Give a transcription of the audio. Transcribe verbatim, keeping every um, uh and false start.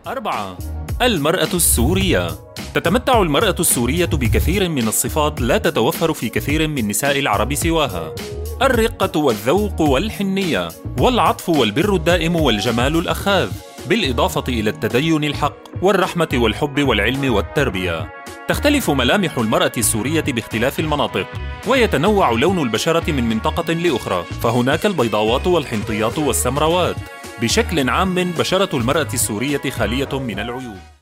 أربعة. المرأة السورية. تتمتع المرأة السورية بكثير من الصفات لا تتوفر في كثير من نساء العرب سواها: الرقة والذوق والحنية والعطف والبر الدائم والجمال الأخاذ، بالإضافة إلى التدين الحق والرحمة والحب والعلم والتربية. تختلف ملامح المرأة السورية باختلاف المناطق، ويتنوع لون البشرة من منطقة لأخرى، فهناك البيضاوات والحنطيات والسمراوات. بشكل عام، بشرة المرأة السورية خالية من العيوب.